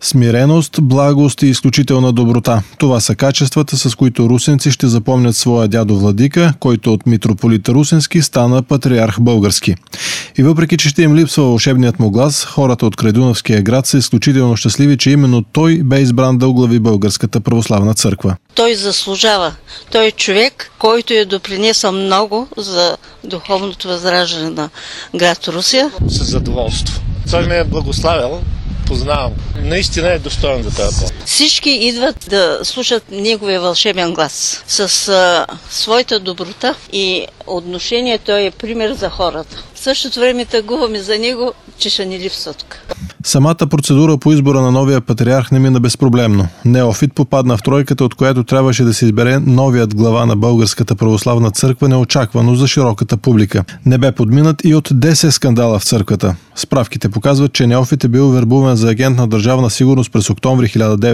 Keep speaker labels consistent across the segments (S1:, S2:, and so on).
S1: Смиреност, благост и изключителна доброта. Това са качествата, с които русенци ще запомнят своя дядо Владика, който от митрополита Русенски стана патриарх български. И въпреки, че ще им липсва вълшебният му глас, хората от Крайдунавския град са изключително щастливи, че именно той бе избран да оглави Българската православна църква.
S2: Той заслужава. Той е човек, който е допринесъл много за духовното възраждане на град Русия.
S3: Със задоволство. Той ме е благославил. Познавам. Наистина е достоен за тази пост.
S2: Всички идват да слушат неговия вълшебен глас. С своята доброта и отношение той е пример за хората. В същото време тъгуваме за него, че ще ни липсва тук.
S1: Самата процедура по избора на новия патриарх не мина безпроблемно. Неофит попадна в тройката, от която трябваше да се избере новият глава на Българската православна църква, неочаквано за широката публика. Не бе подминат и от 10 скандала в църквата. Справките показват, че Неофит е бил вербуван за агент на Държавна сигурност през октомври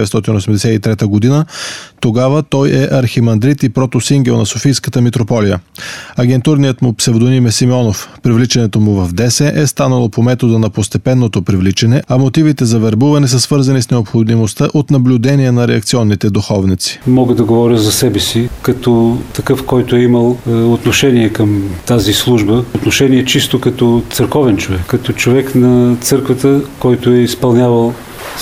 S1: 1983 година. Тогава той е архимандрит и протосингел на Софийската митрополия. Агентурният му псевдоним е Симеонов. Привличането му в ДС е станало по метода на постепенното привличане, а мотивите за вербуване са свързани с необходимостта от наблюдение на реакционните духовници.
S4: Мога да говоря за себе си, като такъв, който е имал отношение към тази служба, отношение чисто като църковен човек, като човек на църквата, който е изпълнявал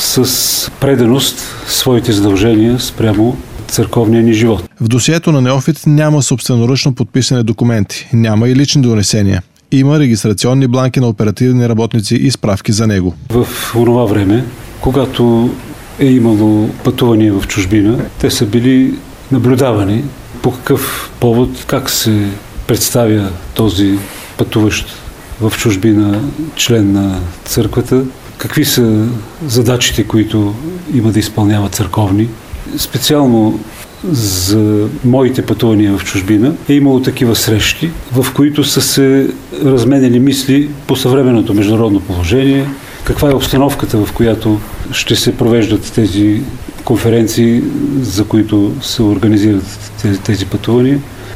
S4: с преданост своите задължения спрямо църковния ни живот.
S1: В досието на Неофит няма собственоръчно подписани документи, няма и лични донесения. Има регистрационни бланки на оперативни работници и справки за него.
S4: В онова време, когато е имало пътувания в чужбина, те са били наблюдавани по какъв повод, как се представя този пътуващ в чужбина член на църквата, какви са задачите, които има да изпълнява църковни. Специално за моите пътувания в чужбина е имало такива срещи, в които са се разменяли мисли по съвременното международно положение, каква е обстановката, в която ще се провеждат тези конференции, за които се организират тези пътувания.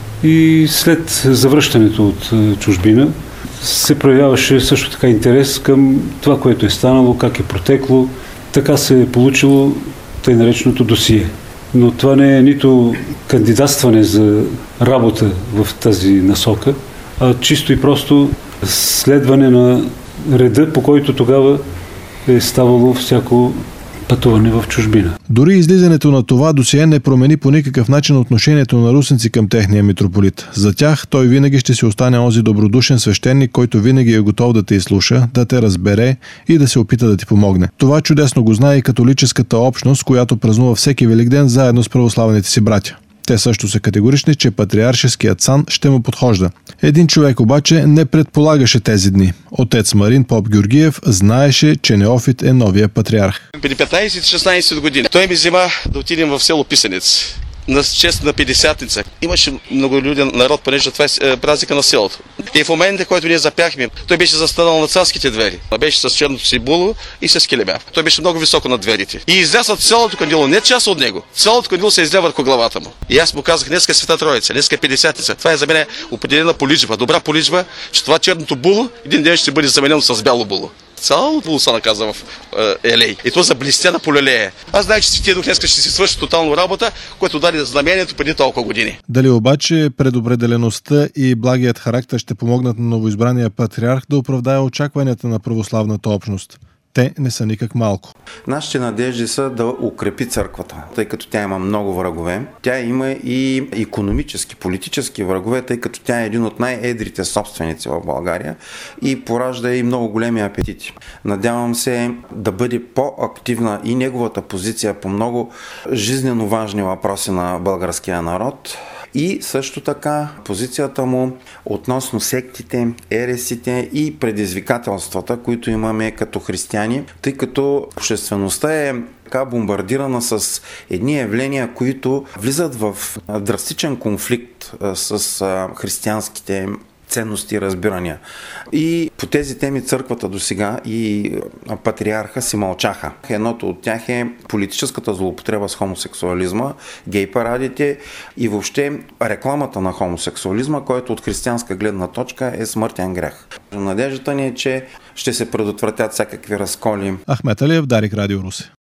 S4: И след завръщането от чужбина се проявяваше също така интерес към това, което е станало, как е протекло. Така се е получило тъй нареченото досие. Но това не е нито кандидатстване за работа в тази насока, а чисто и просто следване на реда, по който тогава е ставало всяко пътуване в чужбина.
S1: Дори излизането на това досие не промени по никакъв начин отношението на русенци към техния митрополит. За тях той винаги ще си остане онзи добродушен свещеник, който винаги е готов да те изслуша, да те разбере и да се опита да ти помогне. Това чудесно го знае и католическата общност, която празнува всеки Великден заедно с православните си братя. Те също са категорични, че патриаршеският сан ще му подхожда. Един човек обаче не предполагаше тези дни. Отец Марин Поп Георгиев знаеше, че Неофит е новия патриарх.
S5: Преди 15-16 години той ми взема да отидем в село Писанец на чест на Петдесятница. Имаше много люден народ, понеже това е празника на селото. И в момента, който ние запяхме, той беше застанал на царските двери. Беше с черното си було и с килимя. Той беше много високо над дверите. И изляза цялото кандило, не част от него. Цялото кандило се изля върху главата му. И аз му казах, днеска е Света Троица, днеска е Петдесятница. Това е за мен определена поличба, добра поличба, че това черното було един ден ще бъде заменено с бяло було. Цялото було се наказа в елей. И то заблестя на полюлея. Аз знаех, че Светия Дух днеска ще си свърши тотално работа, което даде знамението преди толкова години.
S1: Дали обаче предопределеността и благият характер ще помогнат на новоизбрания патриарх да оправдае очакванията на православната общност? Те не са никак малко.
S6: Нашите надежди са да укрепи църквата, тъй като тя има много врагове. Тя има и икономически, политически врагове, тъй като тя е един от най-едрите собственици в България и поражда и много големи апетити. Надявам се да бъде по-активна и неговата позиция по много жизнено важни въпроси на българския народ. И също така позицията му относно сектите, ересите и предизвикателствата, които имаме като християни, тъй като обществеността е така бомбардирана с едни явления, които влизат в драстичен конфликт с християнските ценности и разбирания. И по тези теми църквата досега и патриарха си мълчаха. Едното от тях е политическата злоупотреба с хомосексуализма, гей парадите и въобще рекламата на хомосексуализма, който от християнска гледна точка е смъртен грех. Надеждата ни е, че ще се предотвратят всякакви разколи.
S1: Ахмет Алиев, Дарик, Радио Русе.